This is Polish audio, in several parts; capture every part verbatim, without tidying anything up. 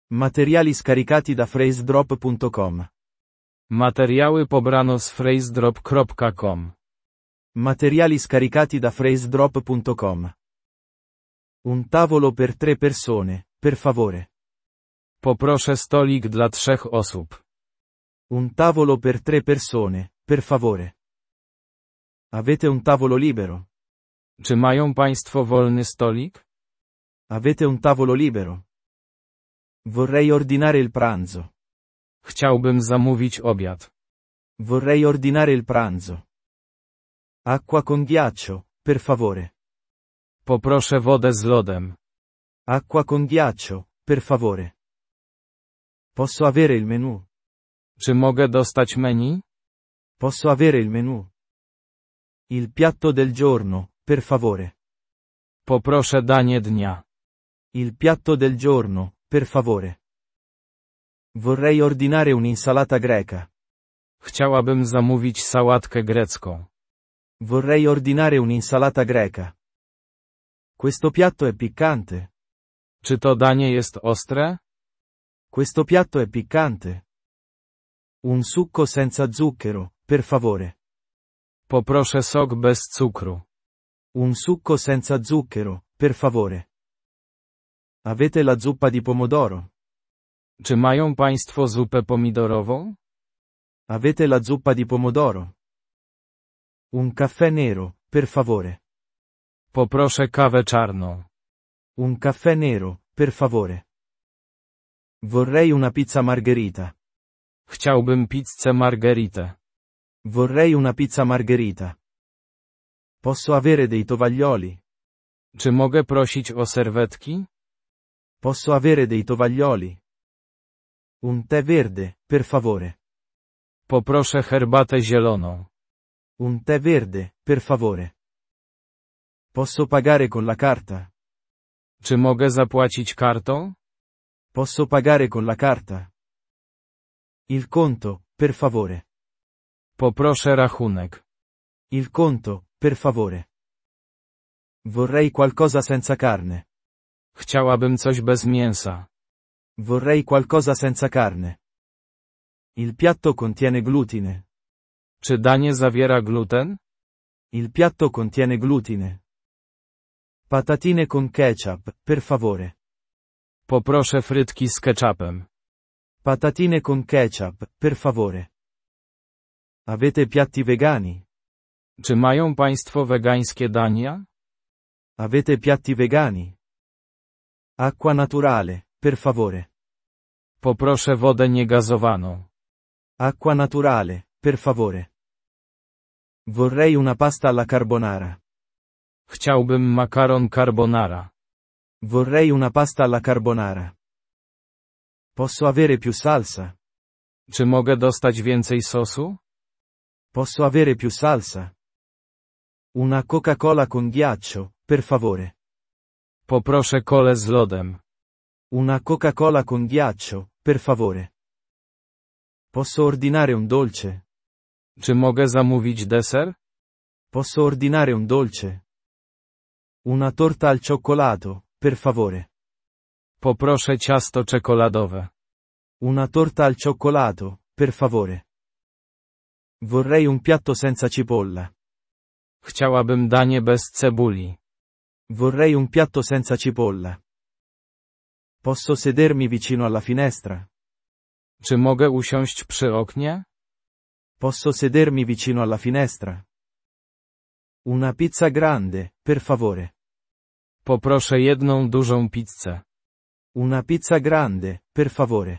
Materiali scaricati da phrase-drop punto com. Materiały pobrano z phrase-drop kropka com. Materiali scaricati da phrase-drop punto com. Un tavolo per tre persone, per favore. Poproszę stolik dla trzech osób. Un tavolo per tre persone, per favore. Avete un tavolo libero? Czy mają Państwo wolny stolik? Avete un tavolo libero? Vorrei ordinare il pranzo. Chciałbym zamówić obiad. Vorrei ordinare il pranzo. Acqua con ghiaccio, per favore. Poproszę wodę z lodem. Acqua con ghiaccio, per favore. Posso avere il menù? Czy mogę dostać menu? Posso avere il menù? Il piatto del giorno, per favore. Poproszę danie dnia. Il piatto del giorno, per favore. Vorrei ordinare un'insalata greca. Chciałabym zamówić sałatkę grecką. Vorrei ordinare un'insalata greca. Questo piatto è piccante. Czy to danie jest ostre? Questo piatto è piccante. Un succo senza zucchero, per favore. Poproszę sok bez cukru. Un succo senza zucchero, per favore. Avete la zuppa di pomodoro? Czy mają Państwo zupę pomidorową? Avete la zuppa di pomodoro? Un caffè nero, per favore. Poproszę kawę czarną. Un caffè nero, per favore. Vorrei una pizza margherita. Chciałbym pizzę margheritę. Vorrei una pizza margherita. Posso avere dei tovaglioli? Czy mogę prosić o serwetki? Posso avere dei tovaglioli? Un tè verde, per favore. Poproszę herbatę zieloną. Un tè verde, per favore. Posso pagare con la carta? Czy mogę zapłacić kartą? Posso pagare con la carta? Il conto, per favore. Poproszę rachunek. Il conto, per favore. Vorrei qualcosa senza carne. Chciałabym coś bez mięsa. Vorrei qualcosa senza carne. Il piatto contiene glutine. Czy danie zawiera gluten? Il piatto contiene glutine. Patatine con ketchup, per favore. Poproszę frytki z ketchupem. Patatine con ketchup, per favore. Avete piatti vegani? Czy mają Państwo wegańskie dania? Avete piatti vegani? Acqua naturale, per favore. Poproszę wodę niegazowaną. Acqua naturale, per favore. Vorrei una pasta alla carbonara. Chciałbym makaron carbonara. Vorrei una pasta alla carbonara. Posso avere più salsa? Czy mogę dostać więcej sosu? Posso avere più salsa? Una Coca-Cola con ghiaccio, per favore. Poproszę kolę z lodem. Una Coca-Cola con ghiaccio, per favore. Posso ordinare un dolce? Czy mogę zamówić deser? Posso ordinare un dolce? Una torta al cioccolato, per favore. Poproszę ciasto czekoladowe. Una torta al cioccolato, per favore. Vorrei un piatto senza cipolla. Chciałabym danie bez cebuli. Vorrei un piatto senza cipolla. Posso sedermi vicino alla finestra? Czy mogę usiąść przy oknie? Posso sedermi vicino alla finestra? Una pizza grande, per favore. Poproszę jedną dużą pizzę. Una pizza grande, per favore.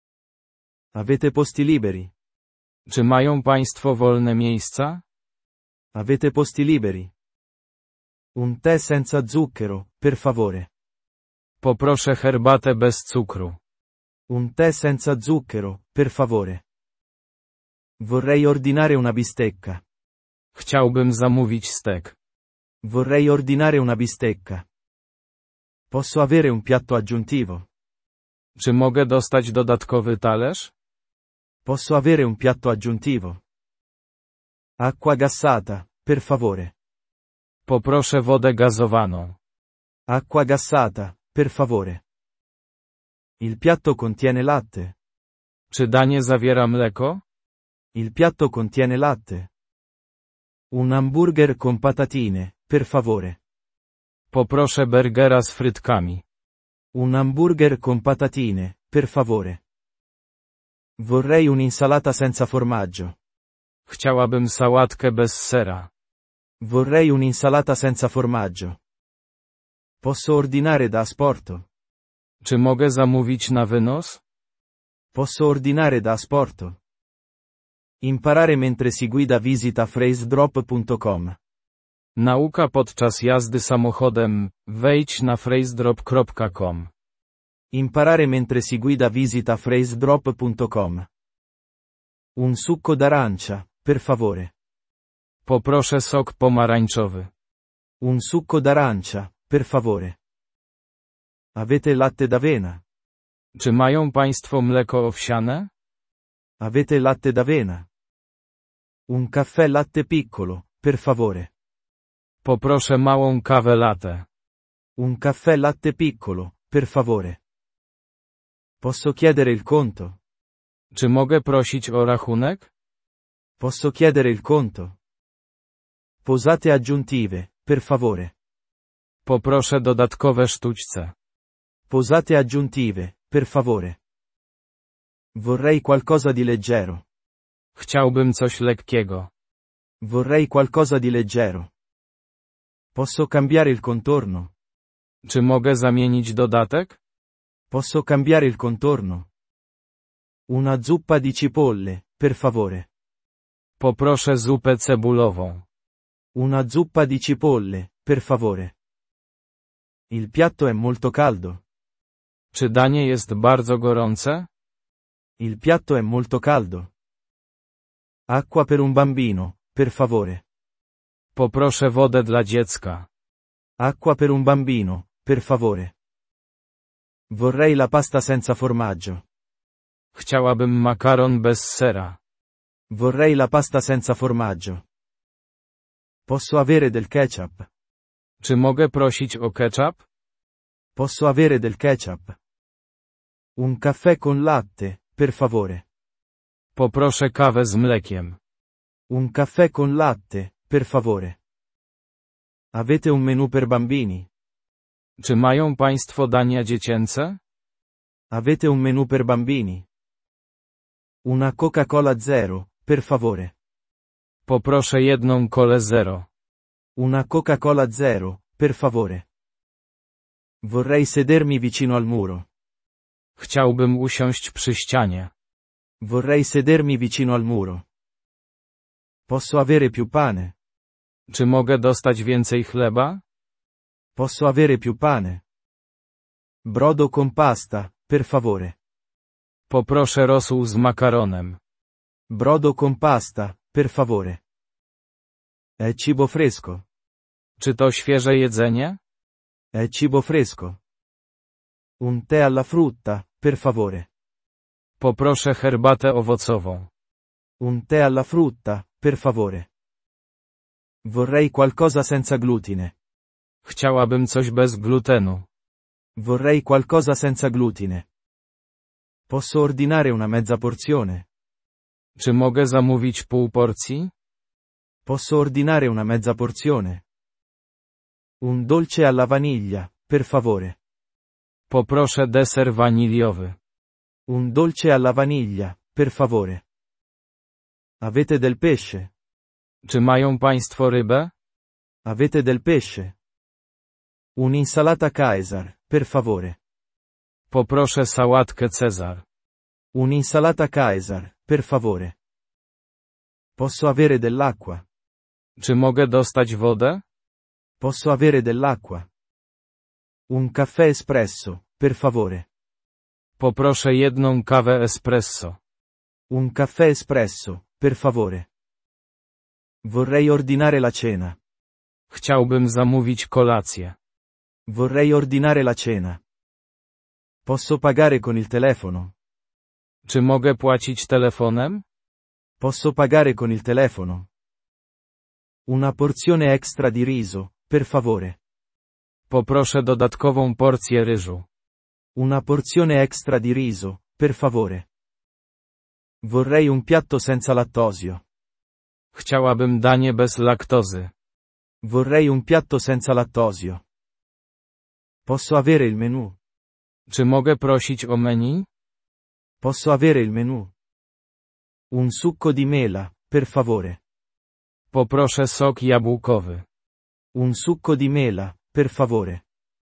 Avete posti liberi? Czy mają Państwo wolne miejsca? Avete posti liberi? Un tè senza zucchero, per favore. Poproszę herbatę bez cukru. Un tè senza zucchero, per favore. Vorrei ordinare una bistecca. Chciałbym zamówić stek. Vorrei ordinare una bistecca. Posso avere un piatto aggiuntivo? Czy mogę dostać dodatkowy talerz? Posso avere un piatto aggiuntivo? Acqua gassata, per favore. Poproszę wodę gazowaną. Acqua gassata, per favore. Il piatto contiene latte. Czy danie zawiera mleko? Il piatto contiene latte. Un hamburger con patatine, per favore. Poproszę burgera z frytkami. Un hamburger con patatine, per favore. Vorrei un'insalata senza formaggio. Chciałabym sałatkę bez sera. Vorrei un'insalata senza formaggio. Posso ordinare da asporto? Czy mogę zamówić na wynos? Posso ordinare da asporto? Imparare mentre si guida visita phrasedrop punto com. Nauka podczas jazdy samochodem. Wejdź na phrasedrop kropka com. Imparare mentre si guida visita phrasedrop punto com. Un succo d'arancia, per favore. Poproszę sok pomarańczowy. Un succo d'arancia, per favore. Avete latte d'avena? Czy mają Państwo mleko owsiane? Avete latte d'avena? Un caffè latte piccolo, per favore. Poproszę małą kawę latte. Un caffè latte piccolo, per favore. Posso chiedere il conto? Czy mogę prosić o rachunek? Posso chiedere il conto? Posate aggiuntive, per favore. Poproszę dodatkowe sztućce. Posate aggiuntive, per favore. Vorrei qualcosa di leggero. Chciałbym coś lekkiego. Vorrei qualcosa di leggero. Posso cambiare il contorno? Czy mogę zamienić dodatek? Posso cambiare il contorno? Una zuppa di cipolle, per favore. Poproszę zupę cebulową. Una zuppa di cipolle, per favore. Il piatto è molto caldo. Czy danie jest bardzo gorące? Il piatto è molto caldo. Acqua per un bambino, per favore. Poproszę wodę dla dziecka. Acqua per un bambino, per favore. Vorrei la pasta senza formaggio. Chciałabym makaron bez sera. Vorrei la pasta senza formaggio. Posso avere del ketchup? Czy mogę prosić o ketchup? Posso avere del ketchup? Un caffè con latte, per favore. Poproszę kawę z mlekiem. Un caffè con latte, per favore. Avete un menù per bambini? Czy mają Państwo dania dziecięce? Avete un menù per bambini? Una Coca-Cola zero, per favore. Poproszę jedną kolę zero. Una Coca-Cola zero, per favore. Vorrei sedermi vicino al muro. Chciałbym usiąść przy ścianie. Vorrei sedermi vicino al muro. Posso avere più pane? Czy mogę dostać więcej chleba? Posso avere più pane? Brodo con pasta, per favore. Poproszę rosół z makaronem. Brodo con pasta, per favore. È cibo fresco? Czy to świeże jedzenie? È cibo fresco. Un tè alla frutta, per favore. Poproszę herbatę owocową. Un tè alla frutta, per favore. Vorrei qualcosa senza glutine. Chciałabym coś bez glutenu. Vorrei qualcosa senza glutine. Posso ordinare una mezza porzione? Czy mogę zamówić pół porcji? Posso ordinare una mezza porzione? Un dolce alla vaniglia, per favore. Poproszę deser waniliowy. Un dolce alla vaniglia, per favore. Avete del pesce? Czy mają Państwo rybę? Avete del pesce? Un'insalata Caesar, per favore. Poproszę sałatkę Cezar. Un'insalata Caesar, per favore. Posso avere dell'acqua? Czy mogę dostać wodę? Posso avere dell'acqua? Un caffè espresso, per favore. Poproszę jedną kawę espresso. Un caffè espresso, per favore. Vorrei ordinare la cena. Chciałbym zamówić kolację. Vorrei ordinare la cena. Posso pagare con il telefono? Czy mogę płacić telefonem? Posso pagare con il telefono? Una porzione extra di riso, per favore. Poproszę dodatkową porcję ryżu. Una porzione extra di riso, per favore. Vorrei un piatto senza lattosio. Chciałabym danie bez laktozy. Vorrei un piatto senza lattosio. Posso avere il menù? Czy mogę prosić o menu? Posso avere il menù? Un succo di mela, per favore. Poproszę sok jabłkowy. Un succo di mela, per favore.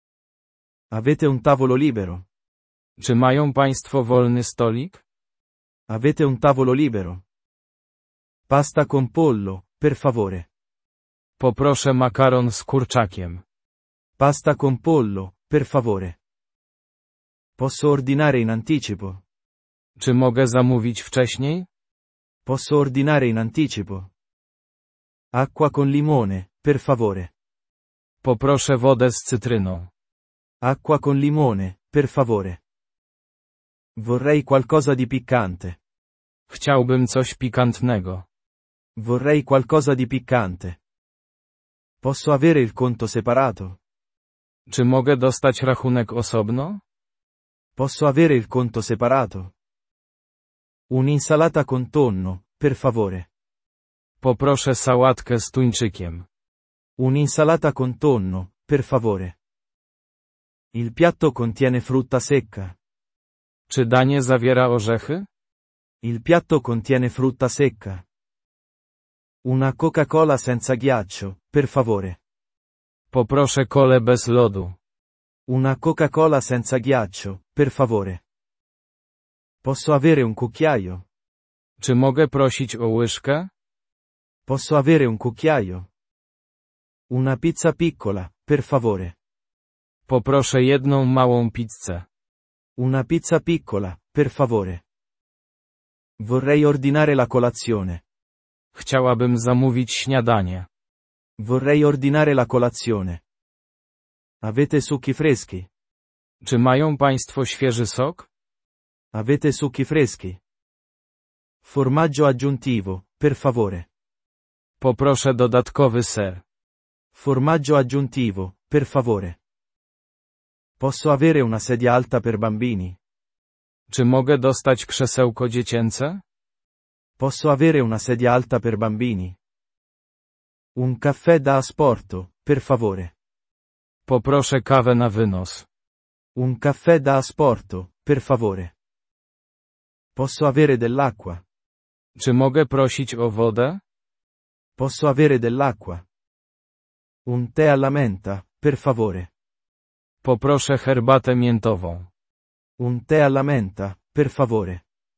Avete un tavolo libero? Czy mają państwo wolny stolik? Avete un tavolo libero? Pasta con pollo, per favore. Poproszę makaron z kurczakiem. Pasta con pollo, per favore. Posso ordinare in anticipo? Czy mogę zamówić wcześniej? Posso ordinare in anticipo? Acqua con limone, per favore. Poproszę wodę z cytryną. Acqua con limone, per favore. Vorrei qualcosa di piccante. Chciałbym coś pikantnego. Vorrei qualcosa di piccante. Posso avere il conto separato? Czy mogę dostać rachunek osobno? Posso avere il conto separato? Un'insalata con tonno, per favore. Poproszę sałatkę z tuńczykiem. Un'insalata con tonno, per favore. Il piatto contiene frutta secca. Czy danie zawiera orzechy? Il piatto contiene frutta secca. Una Coca-Cola senza ghiaccio, per favore. Poproszę kolę bez lodu. Una Coca-Cola senza ghiaccio, per favore. Posso avere un cucchiaio? Czy mogę prosić o łyżkę? Posso avere un cucchiaio? Una pizza piccola, per favore. Poproszę jedną małą pizzę. Una pizza piccola, per favore. Vorrei ordinare la colazione. Chciałabym zamówić śniadanie. Vorrei ordinare la colazione. Avete succhi freschi? Czy mają państwo świeży sok? Avete succhi freschi? Formaggio aggiuntivo, per favore. Poproszę dodatkowy ser. Formaggio aggiuntivo, per favore. Posso avere una sedia alta per bambini? Czy mogę dostać krzesełko dziecięce? Posso avere una sedia alta per bambini? Un caffè da asporto, per favore. Poproszę kawę na wynos. Un caffè da asporto, per favore. Posso avere dell'acqua? Czy mogę prosić o wodę? Posso avere dell'acqua? Un tè alla menta, per favore. Poproszę herbatę miętową. Un tè alla menta, per favore.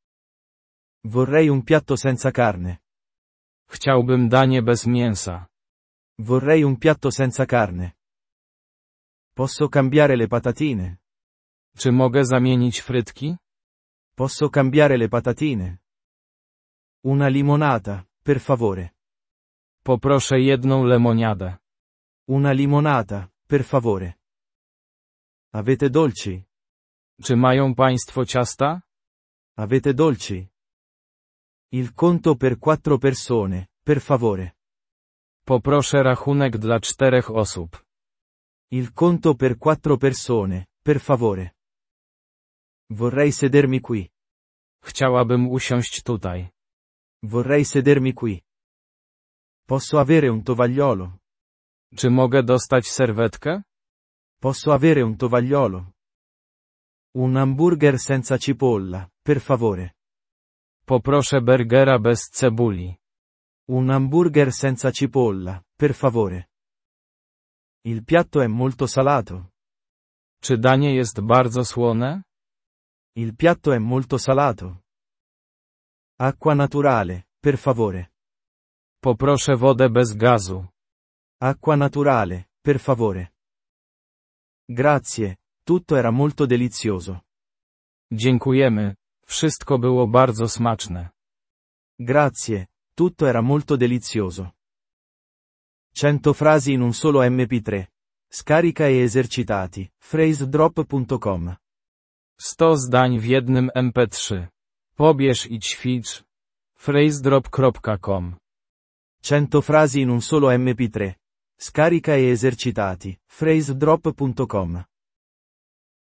Vorrei un piatto senza carne. Chciałbym danie bez mięsa. Vorrei un piatto senza carne. Posso cambiare le patatine? Czy mogę zamienić frytki? Posso cambiare le patatine? Una limonata, per favore. Poproszę jedną lemoniadę. Una limonata, per favore. Avete dolci? Czy mają państwo ciasta? Avete dolci? Il conto per quattro persone, per favore. Poproszę rachunek dla czterech osób. Il conto per quattro persone, per favore. Vorrei sedermi qui. Chciałabym usiąść tutaj. Vorrei sedermi qui. Posso avere un tovagliolo? Czy mogę dostać serwetkę? Posso avere un tovagliolo? Un hamburger senza cipolla, per favore. Poproszę burgera bez cebuli. Un hamburger senza cipolla, per favore. Il piatto è molto salato. Czy danie jest bardzo słone? Il piatto è molto salato. Acqua naturale, per favore. Poproszę wodę bez gazu. Acqua naturale, per favore. Grazie, tutto era molto delizioso. Dziękujemy. Wszystko było bardzo smaczne. Grazie, tutto era molto delizioso. cento frasi in un solo emme pi tre. Scarica e esercitati. phrase drop punto com. sto zdań w jednym em pe trzy. Pobierz i ćwicz. phrase drop kropka com. cento frasi in un solo emme pi tre. Scarica e esercitati. phrase drop punto com.